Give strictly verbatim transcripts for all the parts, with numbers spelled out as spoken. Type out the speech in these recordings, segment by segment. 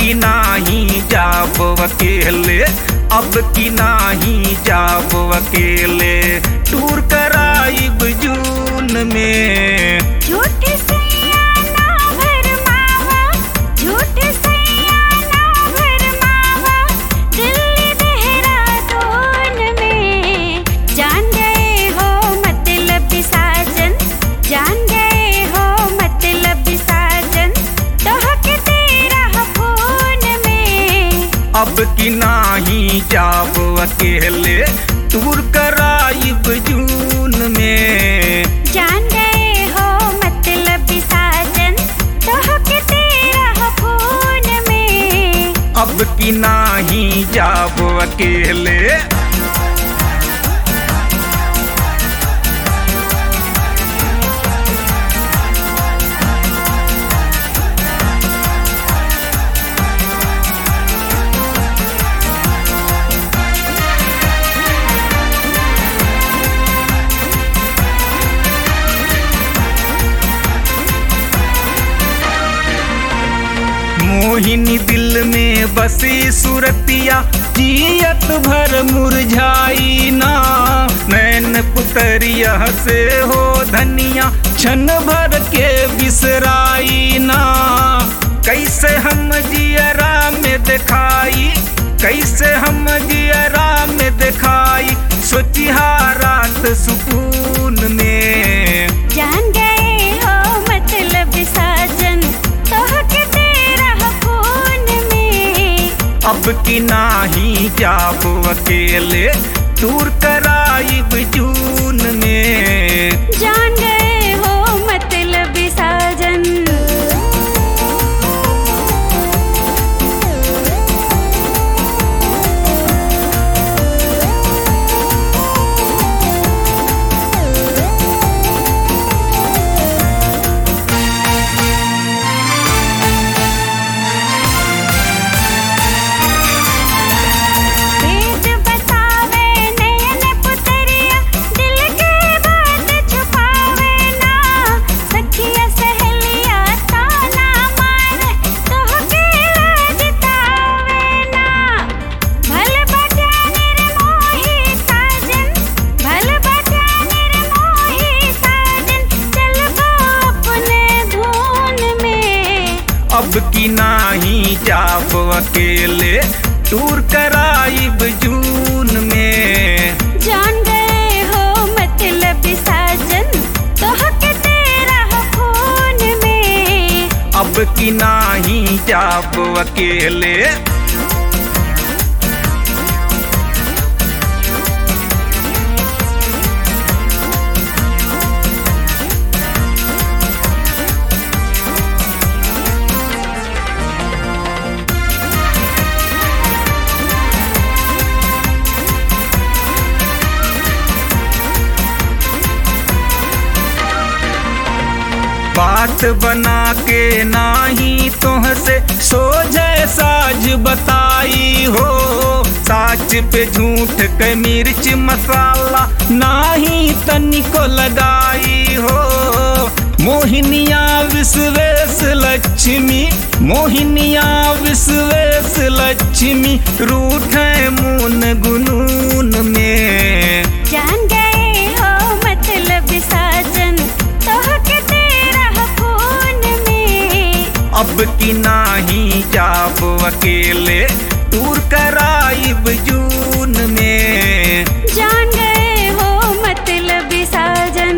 की नाही जाब अकेले, अब की नाही जाब अकेले, टूर कराइब जून में। झूठ सैया ना भरमावा, झूठ सैया ना भरमावा, दिल्ली देहरादून में। जान गए हो मतलब साजन, जान गए हो मतलब साजन, तोहके तेरा फोन में। अब की नाही जाब अकेले, टूर कराइब जून में। जान गए हो मतलब साजन, तोहके तेरा फोन में। अब की नाही जाब अकेले। मोहिनी दिल में बसी सुरतिया, जियत भर मुरझाई ना। नैन पुतरिया से हो धनिया, क्षण भर के बिसराई ना। कैसे हम जियरा में दिखाई, कैसे हम जियरा में दिखाई, सोचिहा रात सुकून में। जान गए हो मतलब साजन, तोहके तेरा फोन में। अब की नाही जाब अकेले, टूर कराइब जून में। जान गए हो मतलब साजन। भेद बतावे नयन पुतरिया, दिल के बात छुपावे ना। सखिया सहेलिया ताना मारे, तोहके लाजतावे ना। भल बजा निर्मोही साजन, भल बजा निर्मोही साजन, चलबो अपने धुन में। अब की नाही जाब अकेले, टूर कराइब जून में। जान गए हो मतलब साजन, तोहके तेरा फोन में। अब की नाही जाब अकेले। बात बना के नाही तुहसे सोझे साज बताई हो। साच पे झूठ के मिर्च मसाला नाही तनिको लगाई हो। मोहिनिया विश्वेश लक्ष्मी, मोहिनिया विश्वेश लक्ष्मी, रूठे मून गुनून में। जान गए हो मतलब साजन, तोहके तेरा फोन में। अब की नाही जाब अकेले, टूर कराइब जून में। जान गए हो मतलब साजन।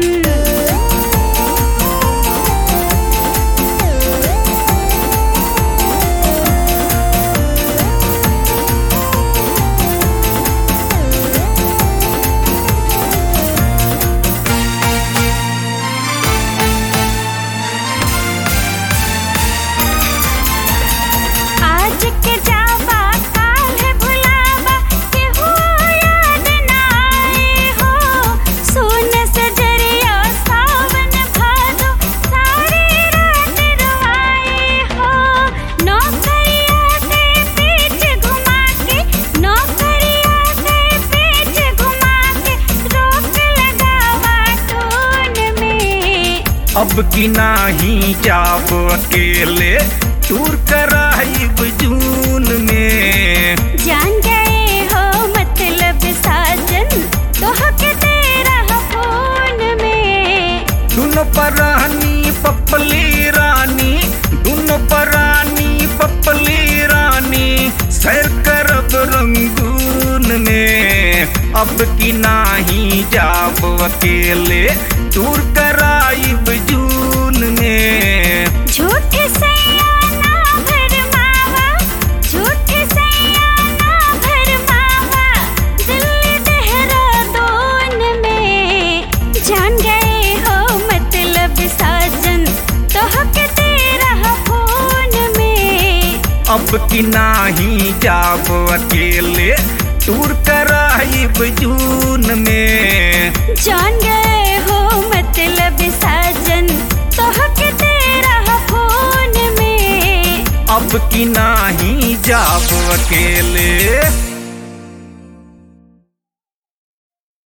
आज के जाबा काल है भुलावा, केहू याद ना आए हो। सुन सजरिया सावन भादो, सारी रात रोआए हो। नौकरिया से पीछ घुमा के, नौकरिया से पीछ घुमा के, रोक लगावा टून में। अब की नाही जाब अकेले, टूर कराइब जून में। जान गए हो मतलब साजन तोहके तेरा फोन में। दुनो परानी पपली रानी, दुनो परानी पपली रानी, सैर करब रंगून में। अब की नाही जाब अकेले, टूर कराइब जून में। झूठ सैया ना भरमावा, झूठ सैया ना भरमावा, दिल्ली देहरादून में। जान गए हो मतलब साजन तोहके तेरा फोन में। अब की नाही जाब अकेले, टूर कराइब जून में। जान गए हो मतलब साजन तोहके तेरा फोन में। अब की नाही जाब अकेले।